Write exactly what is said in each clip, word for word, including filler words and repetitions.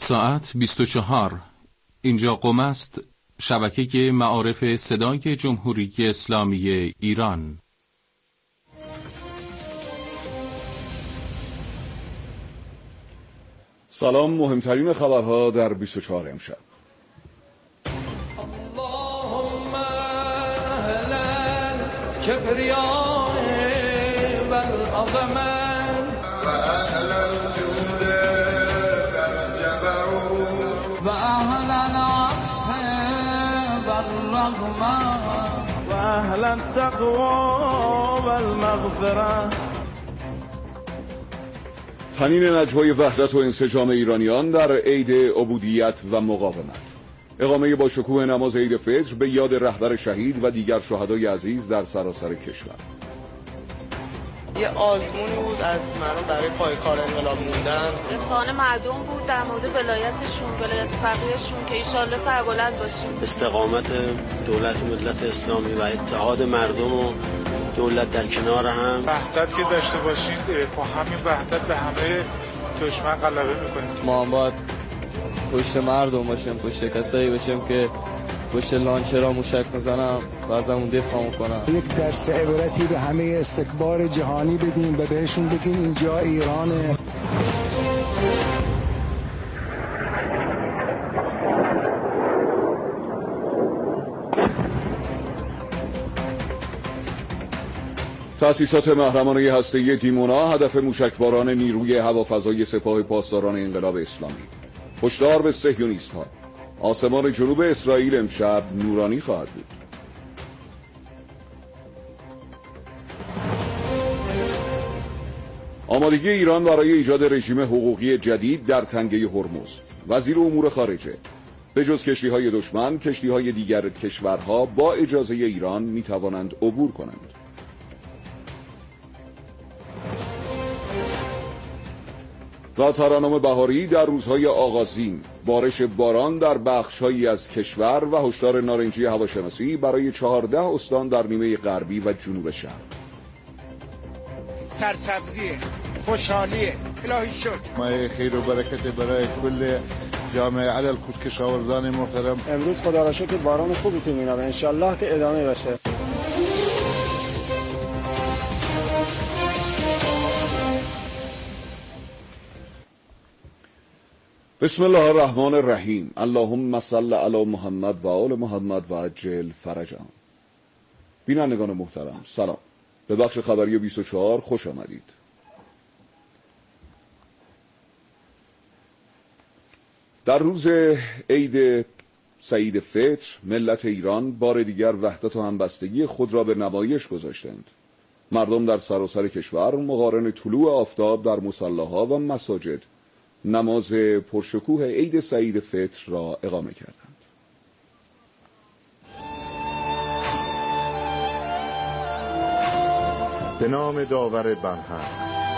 ساعت بیست و چهار. اینجا قم است، شبکه معارف صدای جمهوری اسلامی ایران. سلام، مهمترین خبرها در بیست و چهار امشب. اللهم اهلا کبریاء و العظمه و اهلا الجود والجبروت و اهلا العفو والرحمه و اهلا التقوى والمغفره. طنین نجوای وحدت و انسجام ایرانیان در عید عبودیت و مقاومت. اقامه با شکوه نماز عید فطر به یاد رهبر شهید و دیگر شهدای عزیز در سراسر کشور. یه آزمونی بود از مردم برای پایکار انقلاب موندن. امتحان مردم بود در مورد ولایتشون، ولایت فقیهشون، که ایشالله سربلند باشیم. استقامت دولت ملت اسلامی و اتحاد مردم و دولت در کنار هم. وحدت که داشته باشید، با همین وحدت به همه دشمن غلبه میکنید. ما هم باید پشت مردم باشیم، پشت کسایی باشیم که پشت لانچرها موشک میزنم و از همون دفاع میکنم. یک درس عبرتی به همه استکبار جهانی بدیم و بهشون بگیم اینجا ایرانه. تأسیسات محرمانه هسته‌ای دیمونا هدف موشکباران نیروی هوافضای سپاه پاسداران انقلاب اسلامی. هشدار به صهیونیست‌ها، آسمان جنوب اسرائیل امشب نورانی خواهد بود. آمادگی ایران برای ایجاد رژیم حقوقی جدید در تنگه هرمز. وزیر امور خارجه: به جز کشتی‌های دشمن، کشتی‌های دیگر کشورها با اجازه ایران می‌توانند عبور کنند. و ترانه‌ام بهاری در روزهای آغازین، بارش باران در بخش‌هایی از کشور و هشدار نارنجی هواشناسی برای چهارده استان در نیمه غربی و جنوب شهر. سرسبزی، خوشحالی، الهی شکر. ما خیر و برکت برای کل جامعه علل خصوص کشاورزان محترم. امروز خدا را شکر باران خوبی تو میاد، ان شاء الله که ادامه باشه. بسم الله الرحمن الرحیم. اللهم صل علی محمد و آل محمد و عجل فرجهم. بینندگان محترم، سلام. به بخش خبری بیست و چهار خوش آمدید. در روز عید سعید فطر، ملت ایران بار دیگر وحدت و همبستگی خود را به نمایش گذاشتند. مردم در سراسر کشور مقارن طلوع آفتاب در مصلاها و مساجد نماز پرشکوه عید سعید فطر را اقامه کردند. به نام داور برحق،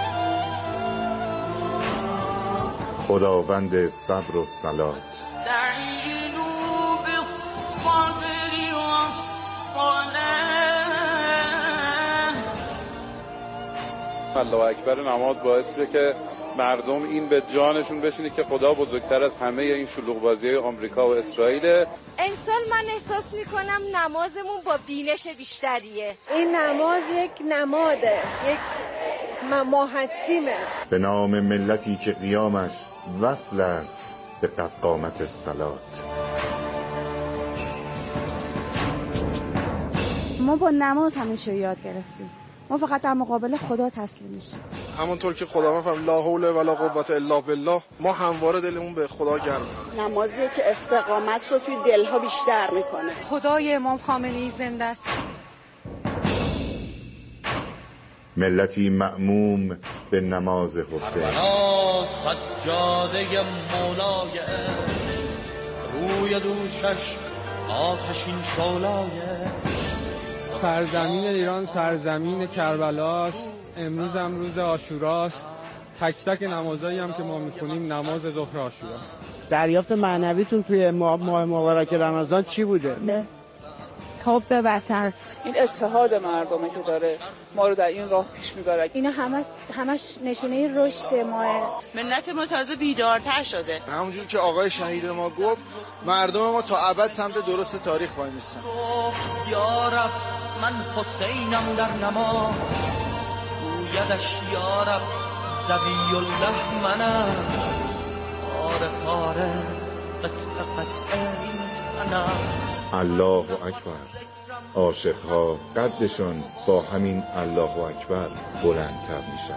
خداوند صبر و صلات. الله اکبر نماز باعث میشه که مردم این به جانشون بشینه که خدا بزرگتر از همه این شلوغ بازی‌های آمریکا و اسرائیل. امسال من احساس میکنم نمازمون با بینش بیشتریه. این نماز یک نماده، یک ما هستیمه. به نام ملتی که قیامش وصل است به قد قامت الصلات. ما با نماز همین چیو یاد گرفتیم. ما فقط در مقابل خدا تسلیم میشیم. همونطور که خدا میفهم لا حول ولا قوت الا بالله، ما همواره دلمون به خدا گرمه. نمازی که استقامت رو توی دلها بیشتر میکنه. خدای امام خامنه‌ای زنده است. ملتی مأموم به نماز حسین. سجاده مولای عشق، روی دوشش آتشین شعله‌ای. سرزمین ایران سرزمین کربلاست. امروز هم روز عاشوراست. تک تک نمازایی هم که ما میخونیم نماز ظهر عاشوراست. دریافت معنویتون توی ماه مبارک رمضان چی بوده؟ نه. خب به بهتر. این اتحاد مردمه که داره ما رو در این راه پیش میبره. اینا همش همش نشونه رشد ما. ملت ما تازه بیدارتر شده. همونجور که آقای شهید ما گفت مردم ما تا ابد سمت درست تاریخ وای میستن. یا رب من حسینم در نماز، گویدش یا رب ذوی الله منم، پاره پاره قطع قطع منم. الله اکبر. عاشقها قدشون با همین الله اکبر بلندتر میشن.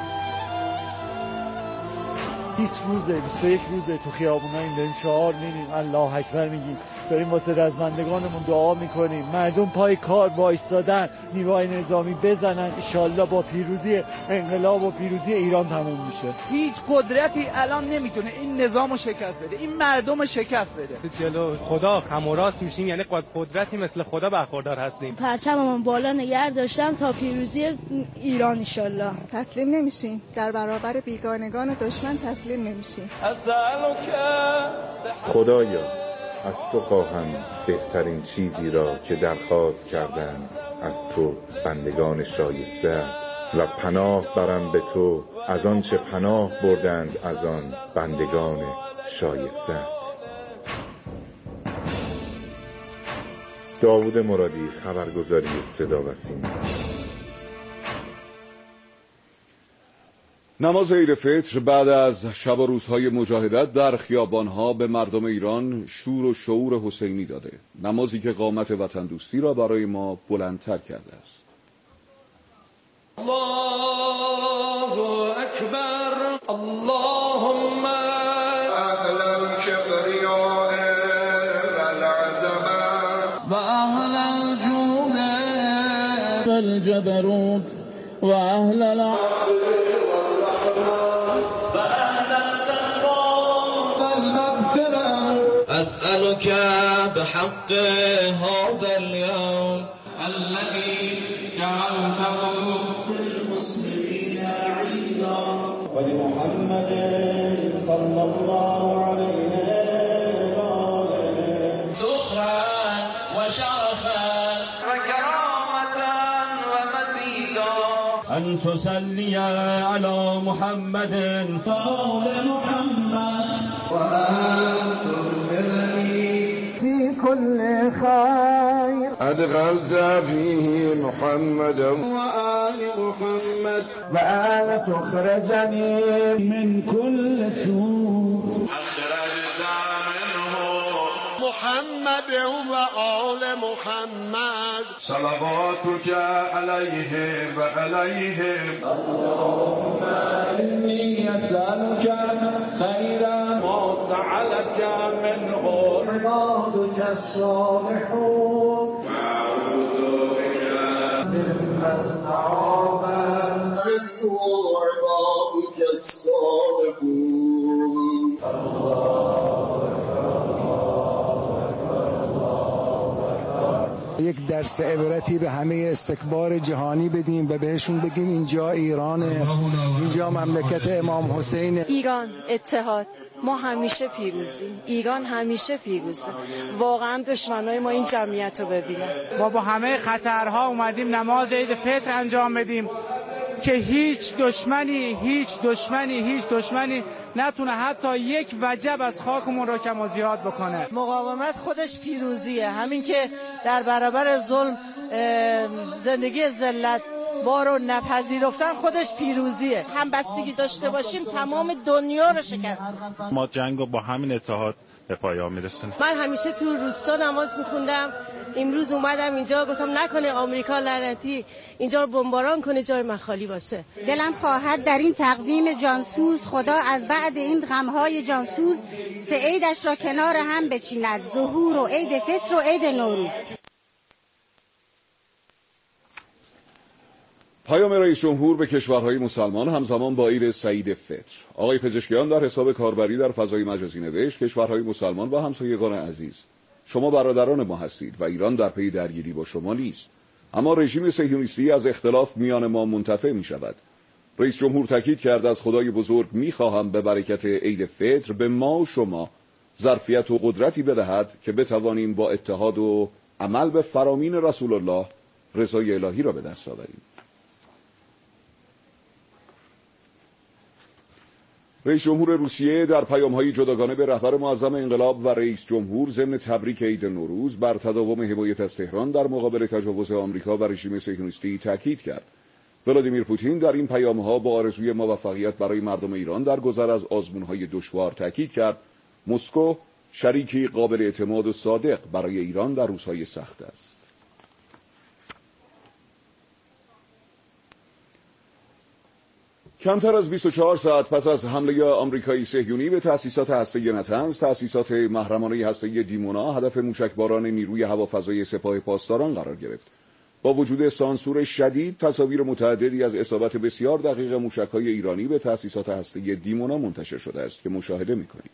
بیست روزه بیست و یک روزه تو خیابونا این داریم شعار میدیم، الله اکبر میگیم، داریم واسه رزمندگانمون دعا میکنیم، مردم پای کار وایستادن، نیروهای نظامی بزنن، انشالله با پیروزی انقلاب و پیروزی ایران تموم میشه. هیچ قدرتی الان نمیتونه این نظامو شکست بده، این مردم شکست بده. جلو خدا خم و راست میشیم، یعنی قدرتی مثل خدا برخوردار هستیم. پرچممون بالا نگه داشتم تا پیروزی ایران انشالله. تسلیم نمیشیم، در برابر بیگانگان دشمن تسلیم نمیشیم. خدایا از تو خواهم بهترین چیزی را که درخواست کردند از تو بندگان شایسته‌ات، و پناه برم به تو از آن چه پناه بردند از آن بندگان شایسته‌ات. داوود مرادی، خبرگزاری صدا و سیما. نماز عید فطر بعد از شب و روزهای مجاهدت در خیابانها به مردم ایران شور و شعور حسینی داده، نمازی که قامت وطن دوستی را برای ما بلندتر کرده است. الله اکبر. اللهم اهل الكبرياء والعظمه و اهل الجود والجبروت و اهل العدل أسألك بحق هذا اليوم الذي جعلته للمسلمين عيدا ولمحمد صلى الله عليه وآله ذخرا وشرفا وكرامة ومزيدا أن تصلي على محمد وآل محمد وأن في كل خير أدخلت فيه محمدا وآل محمد وأن تخرجني من كل سوء أخرجت منه محمد وآل محمد صلواتك عليه وعليهم. اللهم إني أسألك خيرا ما سألك منه عبادك الصالحون وأعوذ بك مما استعاذ منه عبادك الصالحون. یک درس عبرتی به همه استکبار جهانی بدیم و بهشون بگیم اینجا ایرانه، اینجا مملکت امام حسین. ایران اتحاد، ما همیشه پیروزیم، ایران همیشه پیروزه. واقعا دشمنای ما این جمعیت رو ببینن. ما با همه خطرها اومدیم نماز عید فطر انجام بدیم که هیچ دشمنی هیچ دشمنی هیچ دشمنی نتونه حتی یک وجب از خاکمون رو کم و زیاد بکنه. مقاومت خودش پیروزیه، همین که در برابر ظلم زندگی ذلت بارو نپذیرفتن خودش پیروزیه. همبستگی داشته باشیم تمام دنیا رو شکست. ما جنگو با همین اتحاد به پایان میرسونیم. من همیشه تو روستا نماز میخوندم، امروز اومدم اینجا گفتم نکنه آمریکا لعنتی اینجا رو بمباران کنه جای من خالی باشه. دلم خواهد در این تقویم جانسوز خدا از بعد این غمهای جانسوز سه عیدش را کنار هم بچیند، ظهور و عید فطر و عید نوروز. پیام رئیس جمهور به کشورهای مسلمان همزمان با عید سعید فطر. آقای پزشکیان در حساب کاربری در فضای مجازی نوشت کشورهای مسلمان و همسایگان عزیز، شما برادران ما هستید و ایران در پی درگیری با شما نیست، اما رژیم صهیونیستی از اختلاف میان ما منتفع می شود. رئیس جمهور تاکید کرد از خدای بزرگ می خواهم به برکت عید فطر به ما و شما ظرفیت و قدرتی بدهد که بتوانیم با اتحاد و عمل به فرامین رسول الله رضای الهی را به دست آوریم. رئیس جمهور روسیه در پیام‌های جداگانه به رهبر معظم انقلاب و رئیس جمهور ضمن تبریک عید نوروز بر تداوم حمایت از تهران در مقابل تجاوز آمریکا و رژیم صهیونیستی تاکید کرد. ولادیمیر پوتین در این پیام‌ها با آرزوی موفقیت برای مردم ایران در گذر از آزمون‌های دشوار تاکید کرد مسکو شریکی قابل اعتماد و صادق برای ایران در روزهای سخت است. کمتر از بیست و چهار ساعت پس از حمله آمریکایی صهیونی به تأسیسات هسته‌ای نتنز، تأسیسات محرمانه هسته‌ای دیمونا هدف موشکباران نیروی هوافضای سپاه پاسداران قرار گرفت. با وجود سانسور شدید، تصاویر متعددی از اصابت بسیار دقیق موشک‌های ایرانی به تأسیسات هسته‌ای دیمونا منتشر شده است که مشاهده می‌کنید.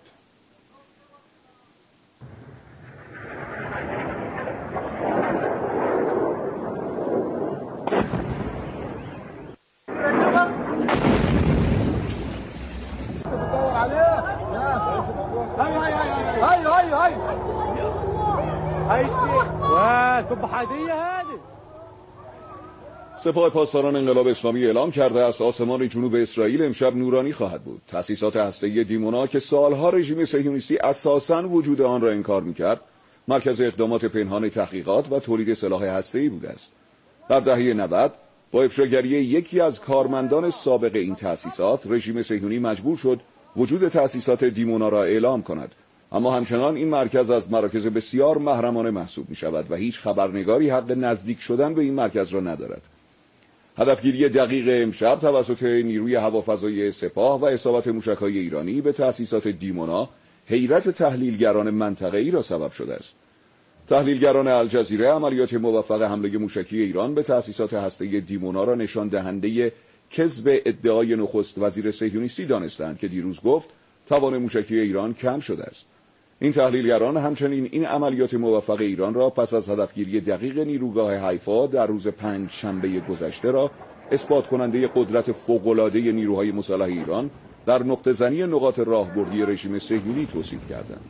سپاه پاسداران انقلاب اسلامی اعلام کرده است آسمان جنوب اسرائیل امشب نورانی خواهد بود. تأسیسات هسته‌ای دیمونا که سالها رژیم صهیونیستی اساساً وجود آن را انکار می‌کرد، مرکز اقدامات پنهان تحقیقات و تولید سلاح هسته‌ای بوده است. در دهه نود با افشاگری یکی از کارمندان سابق این تأسیسات، رژیم صهیونی مجبور شد وجود تأسیسات دیمونا را اعلام کند. اما همچنان این مرکز از مراکز بسیار محرمانه محسوب می شود و هیچ خبرنگاری حق نزدیک شدن به این مرکز را ندارد. هدفگیری دقیق امشب توسط نیروی هوافضای سپاه و اصابت موشک‌های ایرانی به تأسیسات دیمونا حیرت تحلیلگران منطقه‌ای را سبب شده است. تحلیلگران الجزیره عملیات موفق حمله موشکی ایران به تأسیسات هسته‌ای دیمونا را نشان دهنده کذب ادعای نخست وزیر صهیونیستی دانستند که دیروز گفت توان موشکی ایران کم شده است. این تحلیلگران همچنین این عملیات موفق ایران را پس از هدفگیری دقیق نیروگاه حیفا در روز پنج شنبه گذشته را اثبات کننده قدرت فوق‌العاده نیروهای مسلح ایران در نقطه زنی نقاط راهبردی رژیم صهیونی توصیف کردند.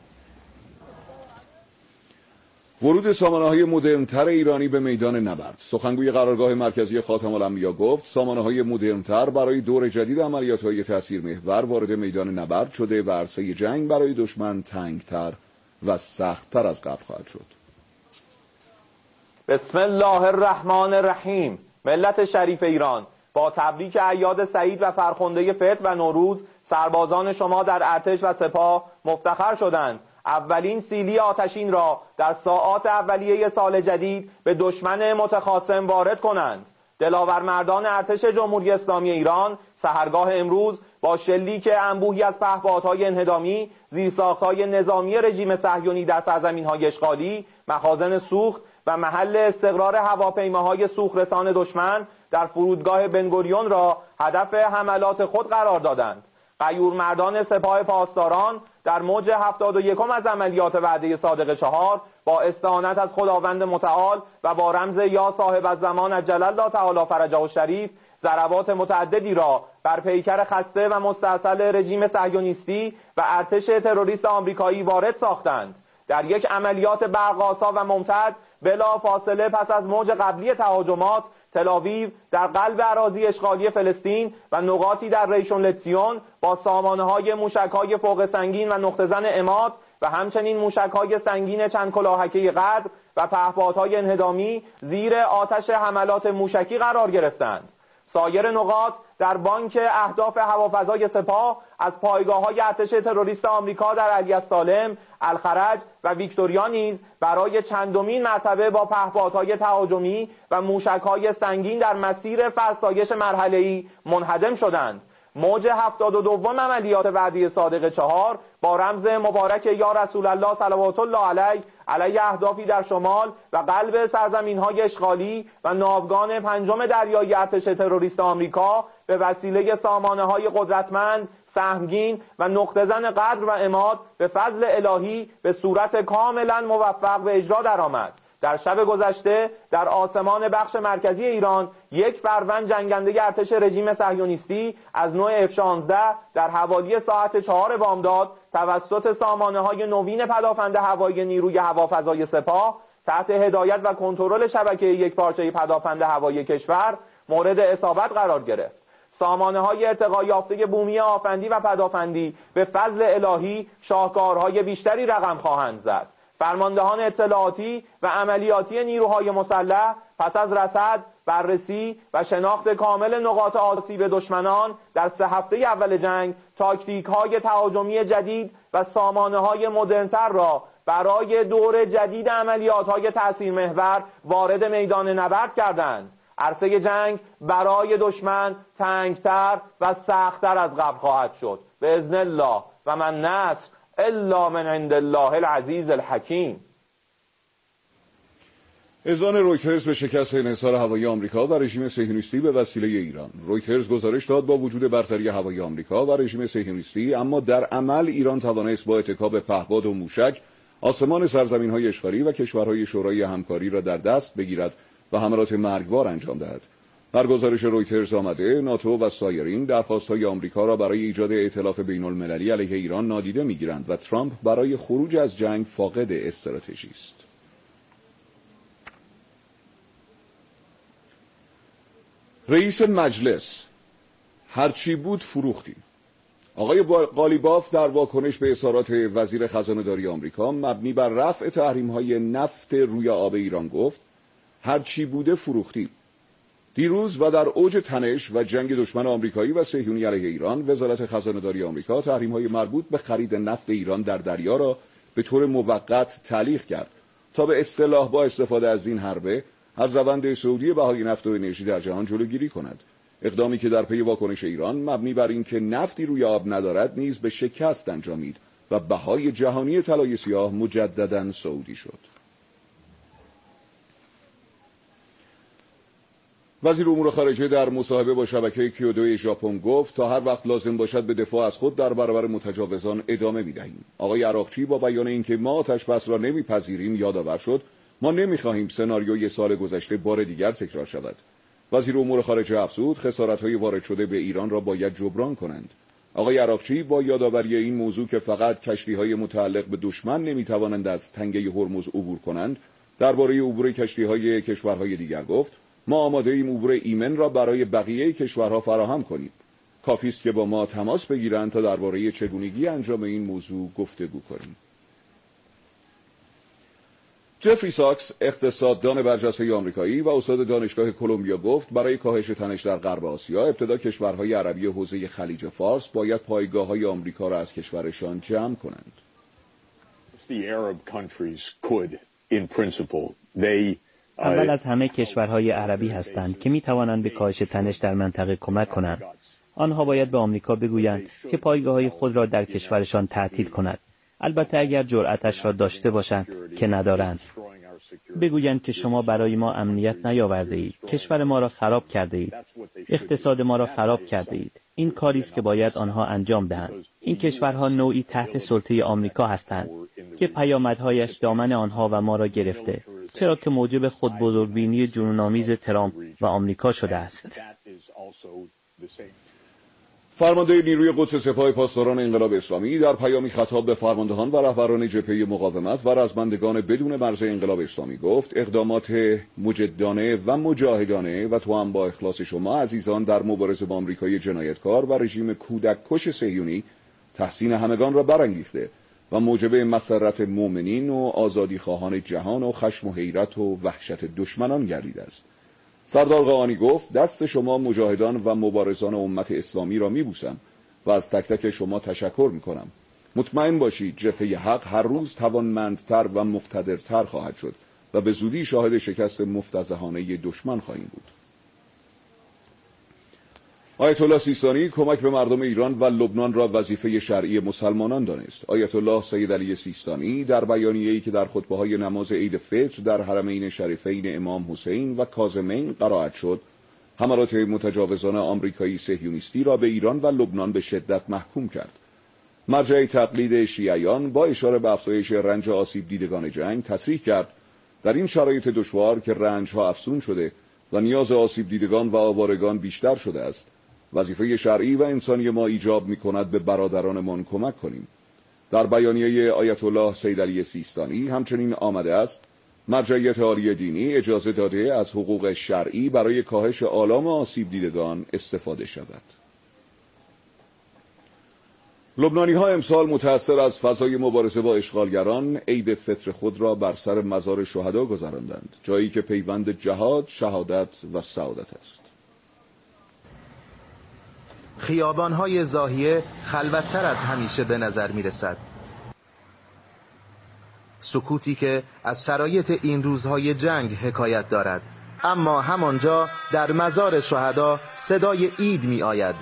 ورود سامانه‌های مدرن‌تر ایرانی به میدان نبرد. سخنگوی قرارگاه مرکزی خاتم الانبیا گفت سامانه‌های مدرن‌تر برای دور جدید عملیات‌های تاثیرمحور وارد میدان نبرد شده و عرصه جنگ برای دشمن تنگتر و سخت‌تر از قبل خواهد شد. بسم الله الرحمن الرحیم. ملت شریف ایران، با تبریک اعیاد سعید و فرخنده فطر و نوروز، سربازان شما در ارتش و سپاه مفتخر شدند اولین سیلی آتشین را در ساعات اولیه سال جدید به دشمن متخاصم وارد کنند. دلاور مردان ارتش جمهوری اسلامی ایران سحرگاه امروز با شلیک انبوهی از پهپادهای انهدامی، زیرساختهای نظامی رژیم صهیونی در سرزمین‌های اشغالی، مخازن سوخت و محل استقرار هواپیماهای سوخت‌رسان دشمن در فرودگاه بنگوریون را هدف حملات خود قرار دادند. غیور مردان سپاه پاسداران در موج هفتاد و یکم از عملیات وعده صادق چهار با استعانت از خداوند متعال و با رمز یا صاحب الزمان عجل الله تعالی فرجه الشریف ضربات متعددی را بر پیکر خسته و مستاصل رژیم صهیونیستی و ارتش تروریست آمریکایی وارد ساختند. در یک عملیات برق‌آسا و ممتد بلا فاصله پس از موج قبلی تهاجمات، تل‌آویو در قلب اراضی اشغالی فلسطین و نقاطی در ریشون لتسیون با سامانه‌های موشک‌های فوق سنگین و نقطه زن عماد و همچنین موشک‌های سنگین چند کلاهکه قدر و پهپادهای انهدامی زیر آتش حملات موشکی قرار گرفتند. سایر نقاط در بانک اهداف هوافضای سپاه از پایگاه‌های ارتش تروریست آمریکا در علی السالم، الخرج و ویکتوریا نیز برای چندمین مرتبه با پهپادهای تهاجمی و موشک‌های سنگین در مسیر فرسایش مرحله‌ای منهدم شدند. موج هفتاد و دوم عملیات وعده صادق چهار با رمز مبارک یا رسول الله صلوات الله علیه علیه اهدافی در شمال و قلب سرزمین‌های اشغالی و ناوگان پنجم دریایی ارتش تروریست آمریکا به وسیله سامانه‌های قدرتمند، سهمگین و نقطه زن قدر و عماد به فضل الهی به صورت کاملا موفق به اجرا درآمد. در شب گذشته در آسمان بخش مرکزی ایران یک فروند جنگنده ارتش رژیم صهیونیستی از نوع اف شانزده در حوالی ساعت چهار بامداد توسط سامانه‌های نوین پدافند هوایی نیروی هوافضای سپاه تحت هدایت و کنترل شبکه یکپارچه پدافند هوایی کشور مورد اصابت قرار گرفت. سامانه‌های ارتقا یافته بومی آفندی و پدافندی به فضل الهی شاهکارهای بیشتری رقم خواهند زد. فرماندهان اطلاعاتی و عملیاتی نیروهای مسلح پس از رصد، بررسی و شناخت کامل نقاط آسیب دشمنان در سه هفته اول جنگ تاکتیک‌های تهاجمی جدید و سامانه‌های مدرن‌تر را برای دور جدید عملیات‌های تأثیرمحور وارد میدان نبرد کردند. عرصه جنگ برای دشمن تنگتر و سخت‌تر از قبل خواهد شد باذن الله و من نصر الا من عند الله العزیز الحکیم. اذعان رویترز به شکست انحصار هوایی آمریکا و رژیم صهیونیستی به وسیله ایران. رویترز گزارش داد با وجود برتری هوایی آمریکا و رژیم صهیونیستی، اما در عمل ایران توانست با اتکا به پهپاد و موشک آسمان سرزمین‌های اشغالی و کشورهای شورای همکاری را در دست بگیرد و حملات مرگبار انجام دهد. در گزارش رویترز آمده ناتو و سایرین درخواست‌های آمریکا را برای ایجاد ائتلاف بین‌المللی علیه ایران نادیده می‌گیرند و ترامپ برای خروج از جنگ فاقد استراتژی است. رئیس مجلس: هرچی بود فروختیم. آقای قالیباف در واکنش به اظهارات وزیر خزانه‌داری آمریکا مبنی بر رفع تحریم‌های نفت روی آب ایران گفت هرچی بوده فروختیم. دیروز و در اوج تنش و جنگ دشمن آمریکایی و صهیونی علیه ایران، وزارت خزانه‌داری آمریکا تحریم‌های مربوط به خرید نفت ایران در دریا را به طور موقت تعلیق کرد تا به اصطلاح با استفاده از این حربه از روند صعودی بهای نفت و انرژی در جهان جلوگیری کند. اقدامی که در پی واکنش ایران مبنی بر اینکه نفتی روی آب ندارد نیز به شکست انجامید و بهای جهانی طلای سیاه مجدداً صعودی شد. وزیر امور خارجه در مصاحبه با شبکه کیودو ژاپن گفت تا هر وقت لازم باشد به دفاع از خود در برابر متجاوزان ادامه می‌دهیم. آقای عراقچی با بیان اینکه ما آتش بس را نمی‌پذیریم یادآور شد ما نمی‌خواهیم سناریوی سال گذشته بار دیگر تکرار شود. وزیر امور خارجه افزود خسارت‌های وارد شده به ایران را باید جبران کنند. آقای عراقچی با یادآوری این موضوع که فقط کشتی‌های متعلق به دشمن نمی‌توانند از تنگه هرمز عبور کنند، درباره عبور کشتی‌های کشورهای دیگر گفت ما آماده ایم عبور ایمن را برای بقیه کشورها فراهم کنیم. کافی است که با ما تماس بگیرند تا درباره چگونگی انجام این موضوع گفتگو کنیم. جفری ساکس، اقتصاددان برجسته آمریکایی و استاد دانشگاه کلمبیا گفت برای کاهش تنش در غرب آسیا ابتدا کشورهای عربی حوزه خلیج فارس باید پایگاه‌های آمریکا را از کشورشان جمع کنند. The Arab countries could, in principle, they اول از همه کشورهای عربی هستند که می توانند به کاهش تنش در منطقه کمک کنند. آنها باید به آمریکا بگویند که پایگاه‌های خود را در کشورشان تعطیل کند. البته اگر جرأتش را داشته باشند که ندارند. بگویند که شما برای ما امنیت نیاورده اید، کشور ما را خراب کرده اید، اقتصاد ما را خراب کرده اید. این کاری است که باید آنها انجام دهند. این کشورها نوعی تحت سلطه آمریکا هستند که پیامدهایش دامن آنها و ما را گرفته، چرا که موجب خودبزرگبینی جنون‌آمیز ترامپ و آمریکا شده است. فرمانده نیروی قدس سپاه پاسداران انقلاب اسلامی در پیامی خطاب به فرماندهان و رهبران جبهه مقاومت و رزمندگان بدون مرز انقلاب اسلامی گفت اقدامات مجدانه و مجاهدانه و توأم با اخلاص شما عزیزان در مبارزه با آمریکای جنایتکار و رژیم کودک کش صهیونی تحسین همگان را برانگیخته و موجب مسرت مؤمنین و آزادی خواهان جهان و خشم و حیرت و وحشت دشمنان گردیده است. سردار قاآنی گفت دست شما مجاهدان و مبارزان امت اسلامی را میبوسم و از تک تک شما تشکر میکنم. مطمئن باشید جبهه حق هر روز توانمندتر و مقتدرتر خواهد شد و به زودی شاهد شکست مفتضحانه دشمن خواهیم بود. آیت الله سیستانی کمک به مردم ایران و لبنان را وظیفه شرعی مسلمانان دانست. آیت الله سید علی سیستانی در بیانیه‌ای که در خطبه‌های نماز عید فطر در حرمین شریفین امام حسین و کاظمین قرائت شد، حملات متجاوزان آمریکایی صهیونیستی را به ایران و لبنان به شدت محکوم کرد. مرجع تقلید شیعیان با اشاره به افزایش رنج آسیب دیدگان جنگ تصریح کرد در این شرایط دشوار که رنج‌ها افزون شده و نیاز آسیب دیدگان و آوارگان بیشتر شده است، وظیفه شرعی و انسانی ما ایجاب می‌کند به برادرانمان کمک کنیم. در بیانیه آیت الله سید علی سیستانی همچنین آمده است مرجعیت عالی دینی اجازه داده از حقوق شرعی برای کاهش آلام آسیب دیدگان استفاده شود. لبنانی ها امسال متأثر از فضای مبارزه با اشغالگران عید فطر خود را بر سر مزار شهدا گذراندند، جایی که پیوند جهاد، شهادت و سعادت است. خیابان‌های زاهیه خلوت‌تر از همیشه به نظر می‌رسد. سکوتی که از شرایط این روزهای جنگ حکایت دارد، اما همانجا در مزار شهدا صدای عید می‌آید.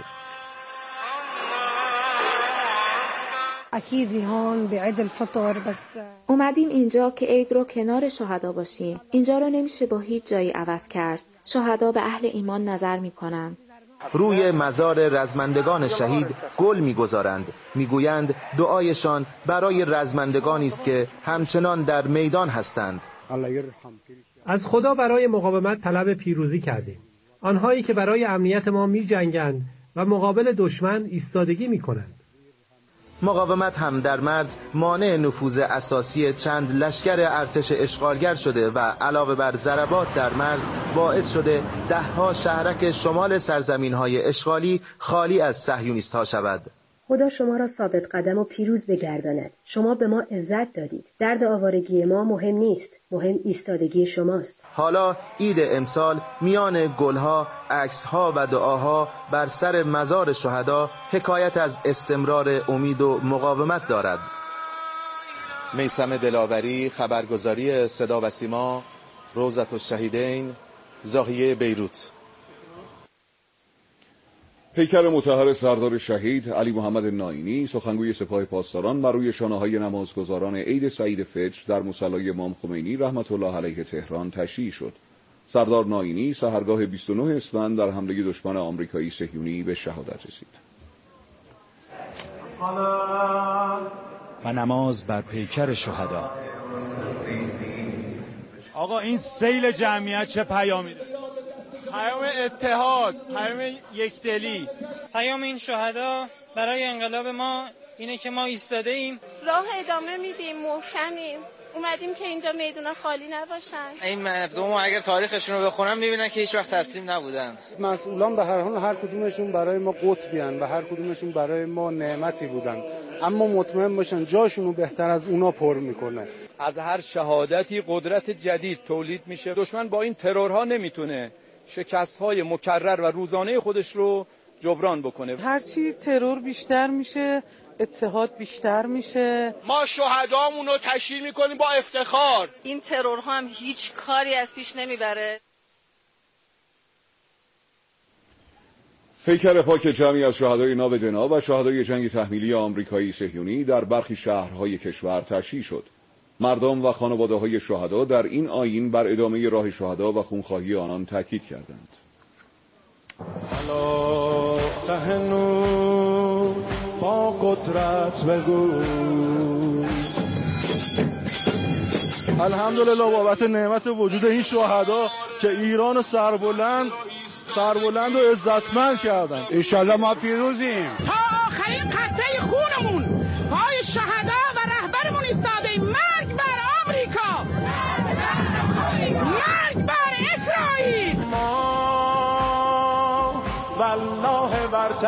اومدیم اینجا که عید رو کنار شهدا باشیم. اینجا رو نمیشه با هیچ جایی عوض کرد. شهدا به اهل ایمان نظر میکنن. روی مزار رزمندگان شهید گل میگذارند، میگویند دعایشان برای رزمندگانی است که همچنان در میدان هستند. از خدا برای مقاومت طلب پیروزی کردیم. آنهایی که برای امنیت ما میجنگند و مقابل دشمن ایستادگی میکنند. مقاومت هم در مرز مانع نفوذ اساسی چند لشکر ارتش اشغالگر شده و علاوه بر ضربات در مرز باعث شده دهها شهرک شمال سرزمین‌های اشغالی خالی از صهیونیست‌ها شود. خدا شما را ثابت قدم و پیروز بگرداند. شما به ما عزت دادید. درد آوارگی ما مهم نیست، مهم ایستادگی شماست. حالا عید امسال میان گلها، عکسها و دعاها بر سر مزار شهدا حکایت از استمرار امید و مقاومت دارد. میثم دلاوری، خبرگزاری صدا و سیما، روضة الشهیدین، زاهیه بیروت. پیکر مطهر سردار شهید علی محمد ناینی، سخنگوی سپاه پاسداران، بر روی شانه‌های نمازگزاران عید سعید فطر در مصلی امام خمینی رحمت الله علیه تهران تشییع شد. سردار ناینی سحرگاه بیست و نه اسفند در حمله دشمن آمریکایی صهیونی به شهادت رسید. و نماز بر پیکر شهدا. آقا این سیل جمعیت چه پیامی داره؟ پیام اتحاد، پیام یکدلی. پیام این شهدا برای انقلاب ما اینه که ما ایستاده ایم، راه ادامه میدیم، محکمیم، اومدیم که اینجا میدون خالی نباشن. این مردم اگر تاریخشون رو بخونن میبینن که هیچ وقت تسلیم نبودن. مسئولان به هر حال هر کدومشون برای ما قطبیان و هر کدومشون برای ما نعمتی بودن، اما مطمئن باشن جاشون رو بهتر از اونا پر میکنه. از هر شهادتی قدرت جدید تولید میشه. دشمن با این ترورها نمیتونه شکست‌های مکرر و روزانه خودش رو جبران بکنه. هرچی ترور بیشتر میشه، اتحاد بیشتر میشه. ما شهدامون رو تشییع میکنیم با افتخار. این ترورها هم هیچ کاری از پیش نمیبره. پیکر پاک جمعی از شهدای ناودنا و شهدای جنگ تحمیلی آمریکایی صهیونی در برخی شهرهای کشور تشییع شد. مردم و خانواده‌های شهدا در این آیین بر ادامه راه شهدا و خونخواهی آنان تاکید کردند. الا تهنوا با قدرت بگو الحمدلله بابت نعمت وجود این شهدا که ایران سربلند سربلند و عزتمند کردن. انشالله ما پیروزیم. تا آخرین قطره خونمون پای شهدا و رهبرمون ایستادیم. مرگ بر آمریکا، مرگ بر اسرائیل. ما والله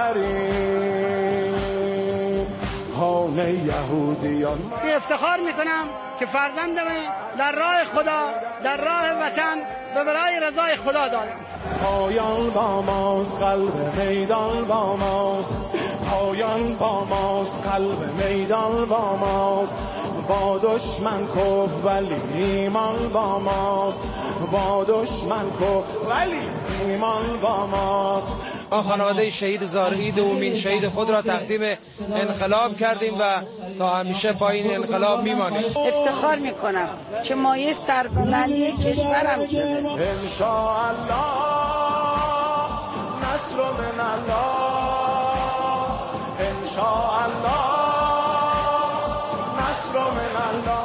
برترین خانه یهودیان. افتخار میکنم که فرزندم در راه خدا، در راه وطن و برای رضای خدا دارم. پایان با ماست، قلب میدان با ماست. پایان با ماست، قلب میدان با ماست. با دشمن کف ولی ایمان با ماست. با دشمن کف ولی ایمان با ماست. ما خانواده شهید زارعی دومین شهید خود را تقدیم انقلاب کردیم و تا همیشه با این انقلاب میمانیم. افتخار میکنم که مایه سربلندی کشورم شده. انشاءالله نصر من الله. انشاءالله نصر من الله.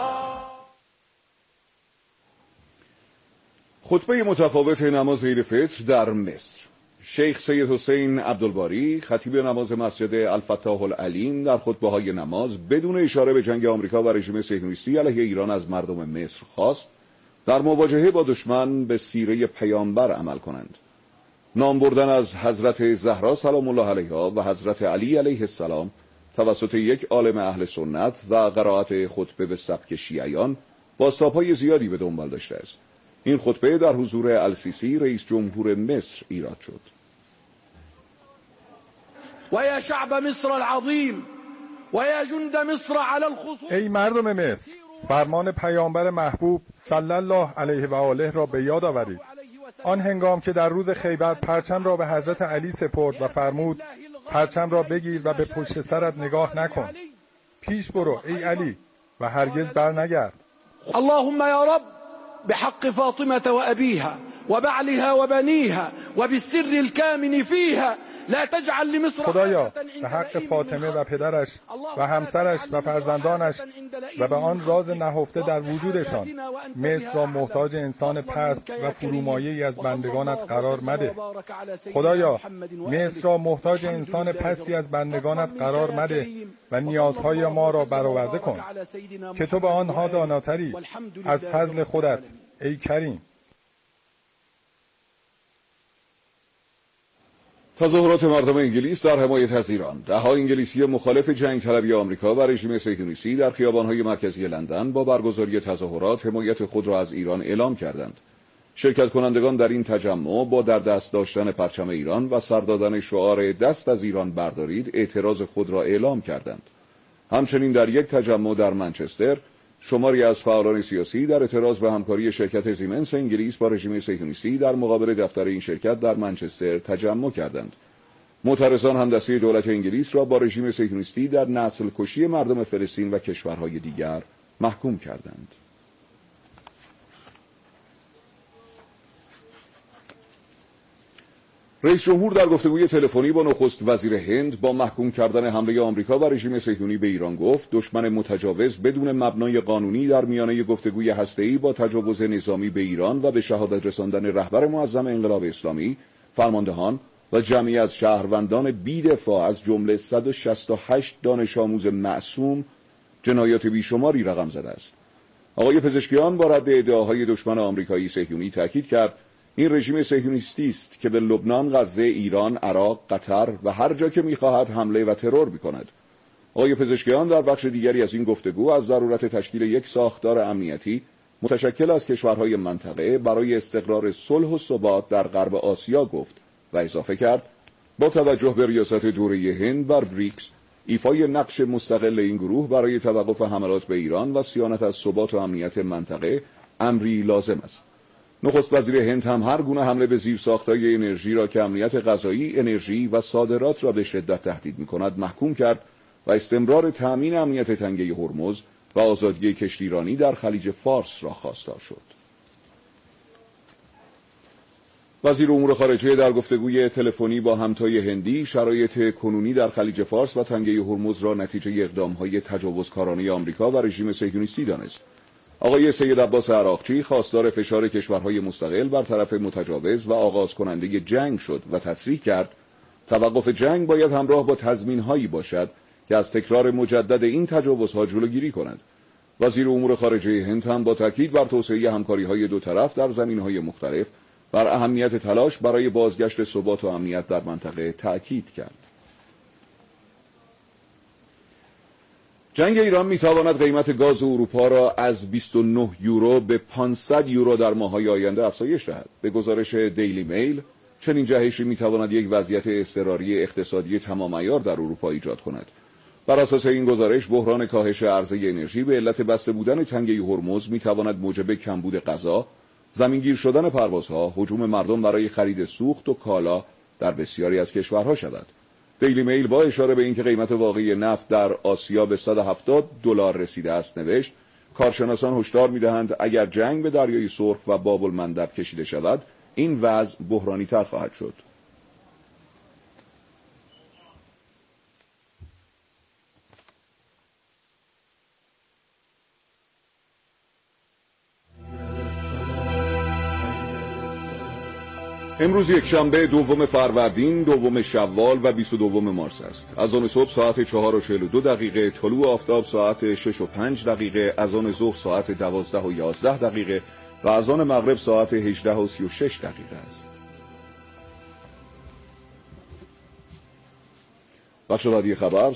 خطبه متفاوت نماز عید فطر در مصر. شیخ سید حسین عبدالباری خطیب نماز مسجد الفتاح العلیم در خطبه‌های نماز بدون اشاره به جنگ آمریکا و رژیم صهیونیستی علیه ایران از مردم مصر خواست در مواجهه با دشمن به سیره پیامبر عمل کنند. نام بردن از حضرت زهرا سلام الله علیها و حضرت علی علیه السلام توسط یک عالم اهل سنت و قرائت خطبه به سبک شیعیان بازتاب‌های زیادی به دنبال داشته است. این خطبه در حضور السیسی رئیس جمهور مصر ایراد شد. و یا شعب مصر العظیم و یا جند مصر علی الخصوص. ای مردم مصر، فرمان پیامبر محبوب صلی الله علیه و آله را به یاد آورید. آن هنگام که در روز خیبر پرچم را به حضرت علی سپرد و فرمود پرچم را بگیر و به پشت سرت نگاه نکن، پیش برو ای علی و هرگز بر نگرد. اللهم یا رب بحق فاطمه و ابیها و بعلها و بنیها و بالسر الكامن فیها لا تجعل لمصر. خدایا به حق فاطمه و پدرش و همسرش و فرزندانش و به آن راز نهفته در وجودشان مصر را محتاج انسان پست و فرومایه‌ای از بندگانت قرار مده. خدایا مصر را محتاج انسان پستی از بندگانت قرار مده و نیازهای ما را برآورده کن که تو به آنها داناتری از فضل خودت ای کریم. تظاهرات مردم انگلیس در حمایت از ایران. ده‌ها انگلیسی مخالف جنگ طلبی آمریکا و رژیم صهیونیستی در خیابان‌های مرکزی لندن با برگزاری تظاهرات حمایت خود را از ایران اعلام کردند. شرکت کنندگان در این تجمع با در دست داشتن پرچم ایران و سر دادن شعار دست از ایران بردارید اعتراض خود را اعلام کردند. همچنین در یک تجمع در منچستر شماری از فعالان سیاسی در اعتراض به همکاری شرکت زیمنس انگلیس با رژیم صهیونیستی در مقابل دفتر این شرکت در منچستر تجمع کردند. معترضان همدستی دولت انگلیس را با رژیم صهیونیستی در نسل کشی مردم فلسطین و کشورهای دیگر محکوم کردند. رئیس جمهور در گفتگوی تلفنی با نخست وزیر هند با محکوم کردن حمله آمریکا و رژیم صهیونی به ایران گفت دشمن متجاوز بدون مبنای قانونی در میانه گفتگوی هسته‌ای با تجاوز نظامی به ایران و به شهادت رساندن رهبر معظم انقلاب اسلامی، فرماندهان و جمعی از شهروندان بی‌دفاع از جمله صد و شصت و هشت دانش آموز معصوم جنایات بیشماری رقم زده است. آقای پزشکیان با رد ادعاهای دشمن آمریکایی صهیونی تاکید کرد این رژیم صهیونیستی است که به لبنان، غزه، ایران، عراق، قطر و هر جا که می‌خواهد حمله و ترور می‌کند. آقای پزشکیان در بخش دیگری از این گفتگو از ضرورت تشکیل یک ساختار امنیتی متشکل از کشورهای منطقه برای استقرار صلح و ثبات در غرب آسیا گفت و اضافه کرد با توجه به ریاست دوره هند بر بریکس، ایفای نقش مستقل این گروه برای توقف حملات به ایران و صیانت از ثبات و امنیت منطقه امری لازم است. نخست وزیر هند هم هر گونه حمله به زیرساخت‌های انرژی را که امنیت غذایی، انرژی و صادرات را به شدت تهدید می‌کند محکوم کرد و استمرار تأمین امنیت تنگه هرمز و آزادی کشتیرانی در خلیج فارس را خواستار شد. وزیر امور خارجه در گفتگوی تلفنی با همتای هندی شرایط کنونی در خلیج فارس و تنگه هرمز را نتیجه اقدام‌های تجاوزکارانه آمریکا و رژیم صهیونیستی دانست. آقای سید عباس عراقچی خواستار فشار کشورهای مستقل بر طرف متجاوز و آغاز کننده جنگ شد و تصریح کرد توقف جنگ باید همراه با تضمین‌هایی باشد که از تکرار مجدد این تجاوزها جلوگیری کند. وزیر امور خارجه هند هم با تاکید بر توسعه همکاری‌های دو طرف در زمینه‌های مختلف بر اهمیت تلاش برای بازگشت ثبات و امنیت در منطقه تأکید کرد. جنگ ایران میتواند قیمت گاز اروپا را از بیست و نه یورو به پانصد یورو در ماه‌های آینده افزایش دهد. به گزارش دیلی میل، چنین جهشی میتواند یک وضعیت اضطراری اقتصادی تمام عیار در اروپا ایجاد کند. بر اساس این گزارش، بحران کاهش عرضه انرژی به علت بسته بودن تنگه هرمز میتواند موجب کمبود غذا، زمینگیر شدن پروازها، هجوم مردم برای خرید سوخت و کالا در بسیاری از کشورها شود. دیلی میل با اشاره به اینکه قیمت واقعی نفت در آسیا به صد و هفتاد دلار رسیده است نوشت کارشناسان هشدار می‌دهند اگر جنگ به دریای سرخ و باب المندب کشیده شود این وضع بحرانی‌تر خواهد شد. امروز یک شنبه دوم فروردین، دوم شوال و بیست و دوم مارس است. از آن صبح ساعت چهار و چهل و دو دقیقه، طلوع آفتاب ساعت شش و پنج دقیقه، از آن ظهر ساعت دوازده و یازده دقیقه و اذان مغرب ساعت هجده و سی و شش دقیقه است. بخش بعدی خبر